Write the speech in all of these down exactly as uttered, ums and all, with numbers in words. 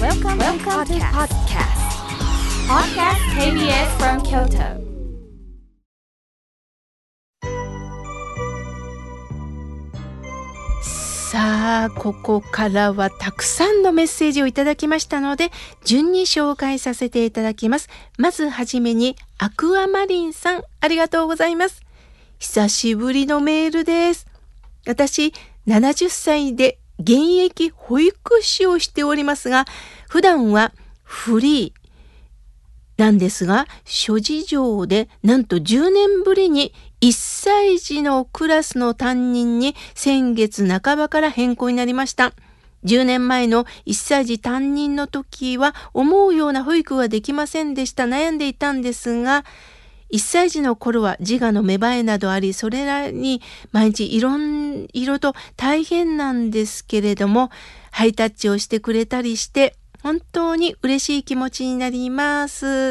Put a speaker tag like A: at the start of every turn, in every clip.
A: Welcome, Welcome to podcast. Podcast ケービーエス from Kyoto.
B: さあ、ここからはたくさんのメッセージをいただきましたので、順に紹介させていただきます。まずはじめに、アクアマリンさん、ありがとうございます。久しぶりのメールです。私、ななじゅっさいで現役保育士をしておりますが、普段はフリーなんですが、諸事情でなんとじゅうねんぶりにいっさい児のクラスの担任に先月半ばから変更になりました。じゅうねんまえのいっさい児担任の時は思うような保育ができませんでした。悩んでいたんですが、いっさい児の頃は自我の芽生えなどあり、それらに毎日いろんいろと大変なんですけれども、ハイタッチをしてくれたりして本当に嬉しい気持ちになります。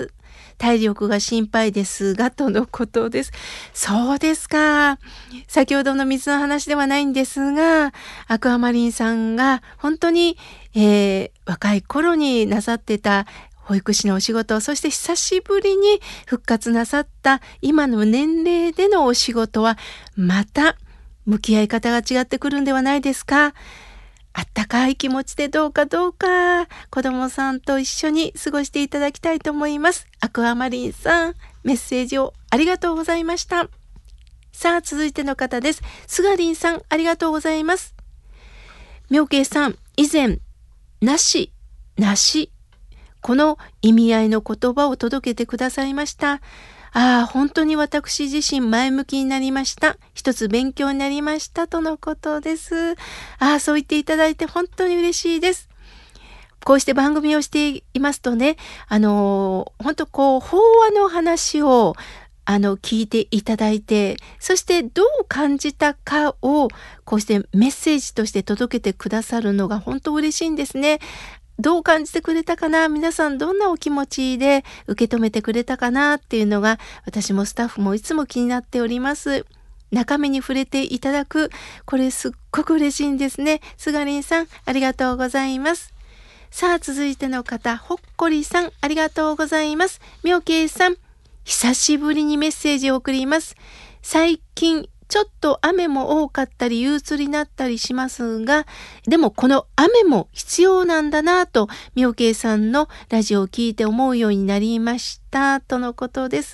B: 体力が心配ですが、とのことです。そうですか。先ほどの水の話ではないんですが、アクアマリンさんが本当に、えー、若い頃になさってた保育士のお仕事、そして久しぶりに復活なさった今の年齢でのお仕事は、また向き合い方が違ってくるんではないですか。あったかい気持ちでどうかどうか子供さんと一緒に過ごしていただきたいと思います。アクアマリンさん、メッセージをありがとうございました。さあ、続いての方です。すがりんさん、ありがとうございます。みょうけいさん、以前、なし、なし、この意味合いの言葉を届けてくださいました。ああ、本当に私自身前向きになりました。一つ勉強になりましたとのことです。ああ、そう言っていただいて本当に嬉しいです。こうして番組をしていますとね、あのー、本当こう、法話の話をあの聞いていただいて、そしてどう感じたかをこうしてメッセージとして届けてくださるのが本当嬉しいんですね。どう感じてくれたかな、皆さんどんなお気持ちで受け止めてくれたかなっていうのが、私もスタッフもいつも気になっております。中身に触れていただく、これすっごく嬉しいんですね。すがりんさん、ありがとうございます。さあ、続いての方、ほっこりさん、ありがとうございます。みょうけいさん、久しぶりにメッセージを送ります。最近ちょっと雨も多かったり憂鬱になったりしますが、でもこの雨も必要なんだなと、みょうけいさんのラジオを聞いて思うようになりましたとのことです。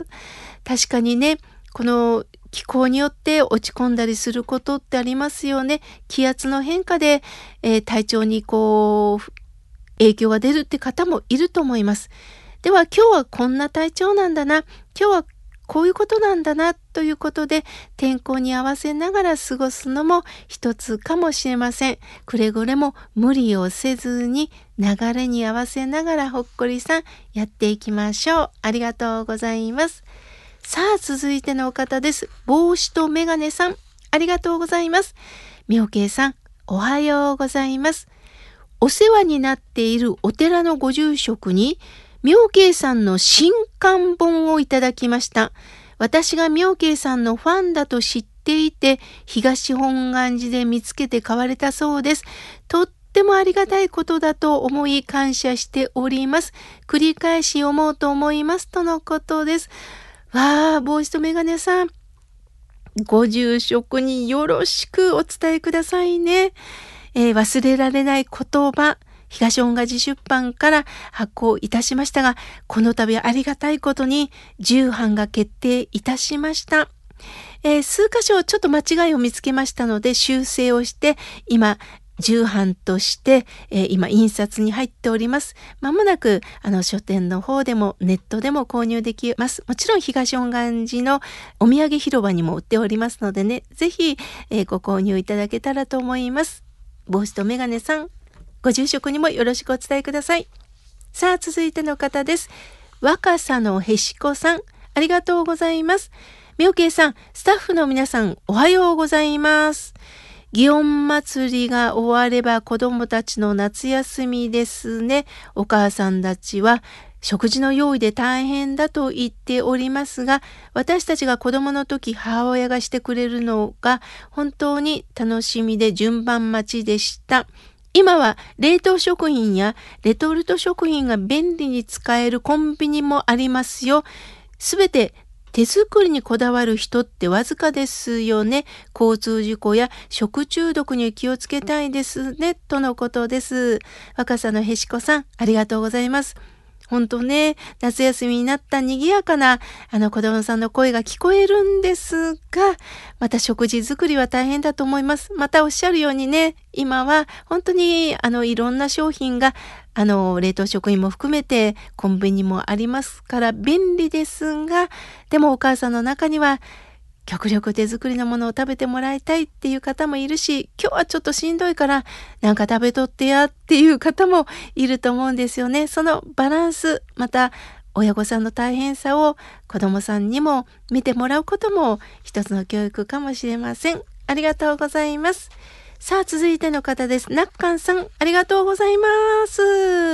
B: 確かにね、この気候によって落ち込んだりすることってありますよね。気圧の変化で、えー、体調にこう影響が出るって方もいると思います。では今日はこんな体調なんだな、今日はこういうことなんだなということで、天候に合わせながら過ごすのも一つかもしれません。くれぐれも無理をせずに流れに合わせながらほっこりさんやっていきましょう。ありがとうございます。さあ、続いてのお方です。帽子とメガネさん、ありがとうございます。みょうけいさん、おはようございます。お世話になっているお寺のご住職にみょうけいさんの新刊本をいただきました。私がみょうけいさんのファンだと知っていて、東本願寺で見つけて買われたそうです。とってもありがたいことだと思い感謝しております。繰り返し読もうと思いますとのことです。わあ、帽子とメガネさん、ご住職によろしくお伝えくださいね。えー、忘れられない言葉、東恩賀寺出版から発行いたしましたが、この度ありがたいことにじゅうはんが決定いたしました。えー、数箇所ちょっと間違いを見つけましたので修正をして、今じゅうはんとして、えー、今印刷に入っております。まもなくあの書店の方でもネットでも購入できます。もちろん東恩願寺のお土産広場にも売っておりますのでね、ぜひ、えー、ご購入いただけたらと思います。帽子とメガネさん、ご住職にもよろしくお伝えください。さあ、続いての方です。若さのへしこさん、ありがとうございます。みょうけいさん、スタッフの皆さん、おはようございます。祇園祭りが終われば子どもたちの夏休みですね。お母さんたちは食事の用意で大変だと言っておりますが、私たちが子供の時母親がしてくれるのが本当に楽しみで順番待ちでした。 今は冷凍食品やレトルト食品が便利に使えるコンビニもありますよ。すべて手作りにこだわる人ってわずかですよね。交通事故や食中毒に気をつけたいですね。とのことです。若さのへしこさん、ありがとうございます。本当ね、夏休みになった賑やかなあの子供さんの声が聞こえるんですが、また食事作りは大変だと思います。またおっしゃるようにね、今は本当にあのいろんな商品があの冷凍食品も含めてコンビニもありますから便利ですが、でもお母さんの中には極力手作りのものを食べてもらいたいっていう方もいるし、今日はちょっとしんどいからなんか食べとってやっていう方もいると思うんですよね。そのバランス、また親御さんの大変さを子どもさんにも見てもらうことも一つの教育かもしれません。ありがとうございます。さあ続いての方です。なっかんさん、ありがとうございます。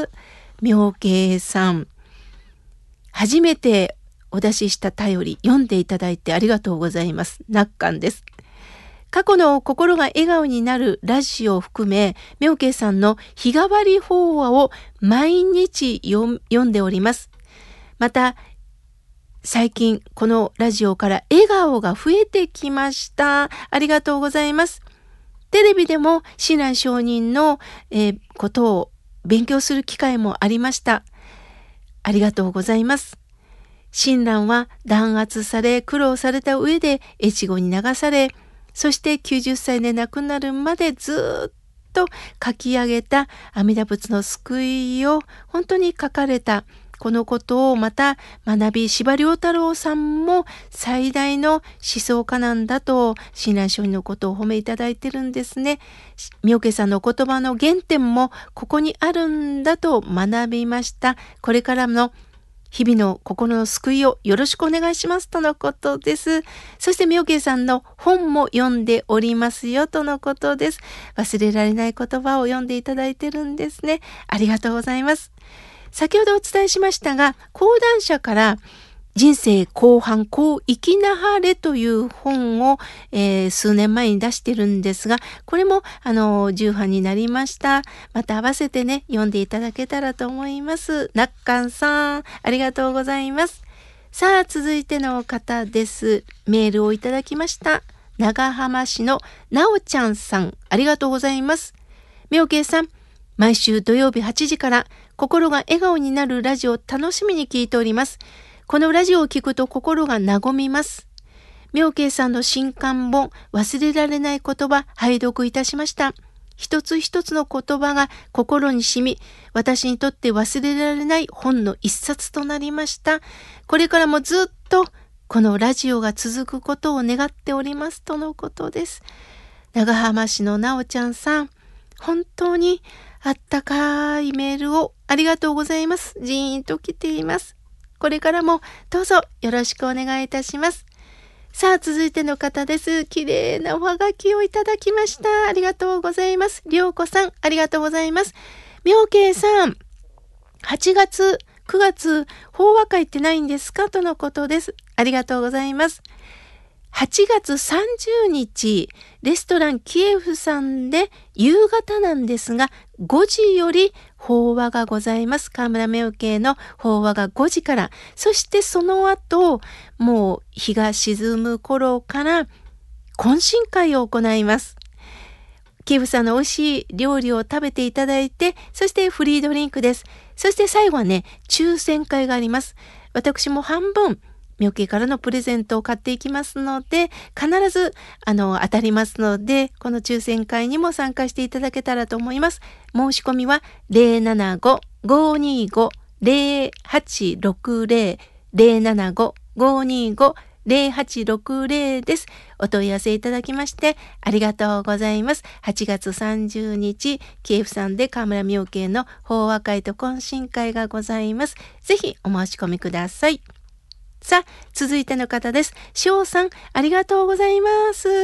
B: 妙慶さん、初めてお出しした便り読んでいただいてありがとうございます。なっかんです。過去の心が笑顔になるラジオを含め、妙慶さんの日替わり法話を毎日読んでおります。また、最近このラジオから笑顔が増えてきました。ありがとうございます。テレビでも親鸞上人の、えー、ことを勉強する機会もありました。ありがとうございます。親鸞は弾圧され苦労された上で越後に流され、そしてきゅうじゅっさいで亡くなるまでずっと書き上げた阿弥陀仏の救いを本当に書かれたこのことをまた学び、司馬遼太郎さんも最大の思想家なんだと親鸞上人のことを褒めいただいてるんですね。妙慶さんの言葉の原点もここにあるんだと学びました。これからの日々の心の救いをよろしくお願いしますとのことです。そして妙慶さんの本も読んでおりますよとのことです。忘れられない言葉を読んでいただいてるんですね。ありがとうございます。先ほどお伝えしましたが、講談社から人生後半こう生きなはれという本を、えー、数年前に出してるんですが、これもあの重版になりました。また合わせてね読んでいただけたらと思います。なっかんさん、ありがとうございます。さあ続いての方です。メールをいただきました。長浜市のなおちゃんさん、ありがとうございます。妙慶さん、毎週土曜日はちじから心が笑顔になるラジオを楽しみに聞いております。このラジオを聞くと心が和みます。妙慶さんの新刊本、忘れられない言葉、拝読いたしました。一つ一つの言葉が心に染み、私にとって忘れられない本の一冊となりました。これからもずっとこのラジオが続くことを願っておりますとのことです。長浜市のなおちゃんさん、本当にあったかいメールをありがとうございます。ジーンと来ています。これからもどうぞよろしくお願いいたします。さあ続いての方です。綺麗なおはがきをいただきました。ありがとうございます。りょうこさん、ありがとうございます。妙慶さん、はちがつ、くがつ、法話会ってないんですかとのことです。ありがとうございます。はちがつさんじゅうにち、レストランキエフさんで夕方なんですが、ごじより法話がございます。河村妙慶の法話がごじから、そしてその後、もう日が沈む頃から懇親会を行います。キエフさんの美味しい料理を食べていただいて、そしてフリードリンクです。そして最後はね、抽選会があります。私も半分、妙慶からのプレゼントを買っていきますので、必ずあの当たりますので、この抽選会にも参加していただけたらと思います。申し込みは ゼロななご ごにご ゼロはちろくゼロ ゼロななご ごにご ゼロはちろくゼロ です。お問い合わせいただきましてありがとうございます。はちがつさんじゅうにち、キエフさんで河村妙慶の法話会と懇親会がございます。ぜひお申し込みください。さあ、続いての方です。翔さん、ありがとうございます。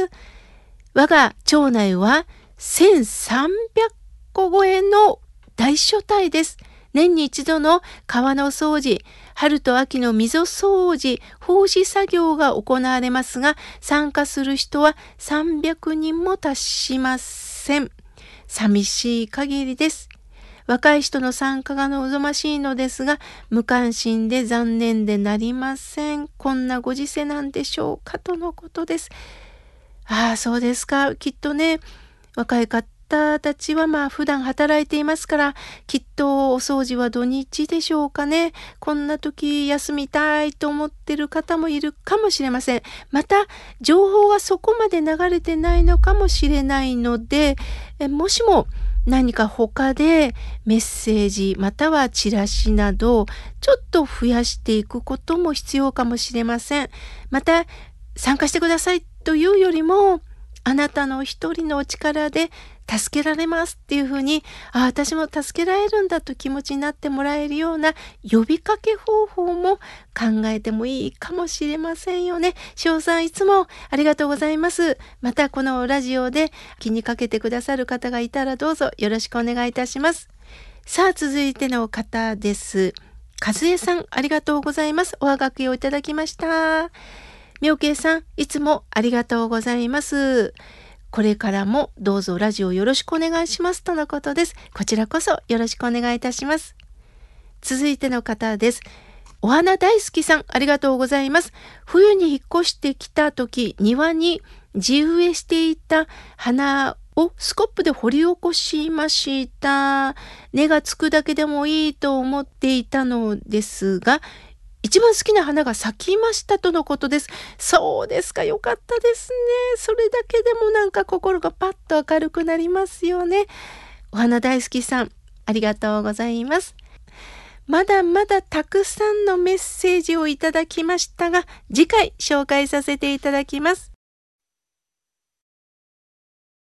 B: 我が町内はせんさんびゃっこ超えの大所帯です。年に一度の川の掃除、春と秋の溝掃除、奉仕作業が行われますが、参加する人はさんびゃくにんも達しません。 寂しい限りです。若い人の参加が望ましいのですが、無関心で残念でなりません。こんなご時世なんでしょうかとのことです。ああ、そうですか。きっとね、若い方たちはまあ普段働いていますから、きっとお掃除は土日でしょうかね。こんな時休みたいと思ってる方もいるかもしれません。また情報がそこまで流れてないのかもしれないので、えもしも何か他でメッセージまたはチラシなどちょっと増やしていくことも必要かもしれません。また参加してくださいというよりも、あなたの一人のお力で助けられますっていうふうに、あ、私も助けられるんだと気持ちになってもらえるような呼びかけ方法も考えてもいいかもしれませんよね。翔さん、いつもありがとうございます。またこのラジオで気にかけてくださる方がいたらどうぞよろしくお願いいたします。さあ、続いての方です。和江さん、ありがとうございます。おはがきをいただきました。妙慶さん、いつもありがとうございます。これからもどうぞラジオよろしくお願いしますとのことです。こちらこそよろしくお願いいたします。続いての方です。お花大好きさん、ありがとうございます。冬に引っ越してきた時、庭に地植えしていた花をスコップで掘り起こしました。根がつくだけでもいいと思っていたのですが、一番好きな花が咲きましたとのことです。そうですか、よかったですね。それだけでもなんか心がパッと明るくなりますよね。お花大好きさん、ありがとうございます。まだまだたくさんのメッセージをいただきましたが、次回紹介させていただきます。